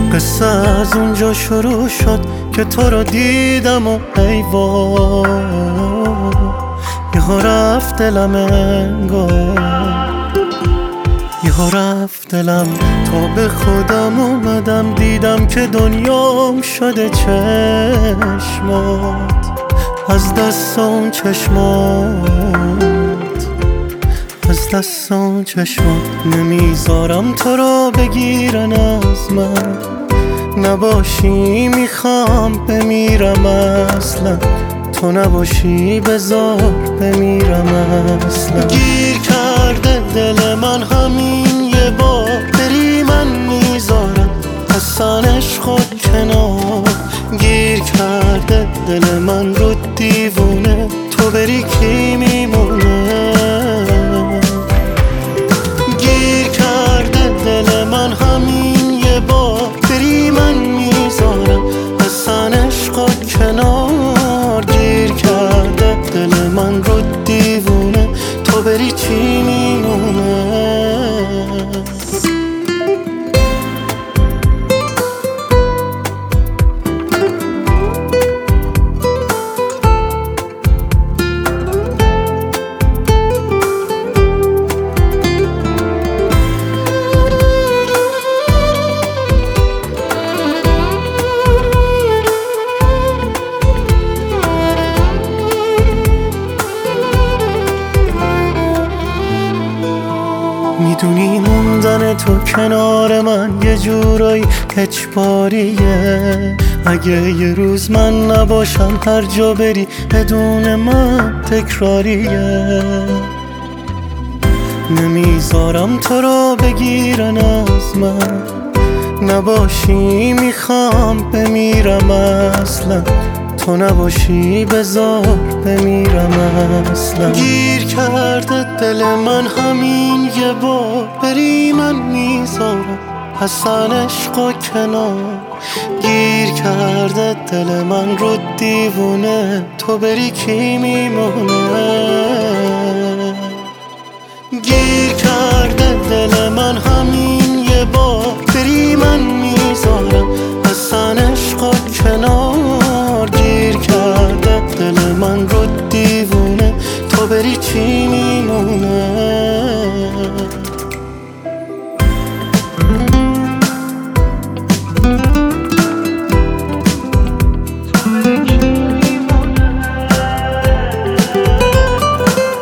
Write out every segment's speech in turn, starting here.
قصه از اونجا شروع شد که تو رو دیدم و ای وای یهو رفت دلم انگار، یهو رفت دلم. تا به خودم اومدم دیدم که دنیام شده چشمات، از دست اون چشمات، از دست اون چشمات. نمیذارم تو رو بگیرن از من، نباشی میخوام بمیرم اصلا، تو نباشی بذار بمیرم اصلا. گیر کرده دل من همین یه بار، بری من میذارم اصلا عشقت کنار. گیر کرده دل من رو دیوونه، تو بری کی میمونه. گیر کرده دل من همین یه بار، بری من میذارم اصلا عشقت کنار. گیر کرده دل من رو دیوونه، تو بری چی میمونه. میدونی موندن تو کنار من یه جورایی اجباریه. اگه یه روز من نباشم هر جا بری بدون من تکراریه. نمیذارم تو رو بگیرن از من، نباشی میخوام بمیرم اصلا، تو نباشی بذار بمیرم اصلا. گیر کرده دل من همین یه بار، بری من میذارم اصلا عشقا کنار. گیر کرده دل من رو دیوونه، تو بری کی میمونه. گیر کرده دل من همین یه بار، بری من میذارم اصلا عشقا کنار. گیر کرده دل من رو دیوونه، تو بری چی میمونه.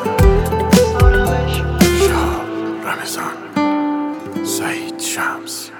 رمضان سعید شمس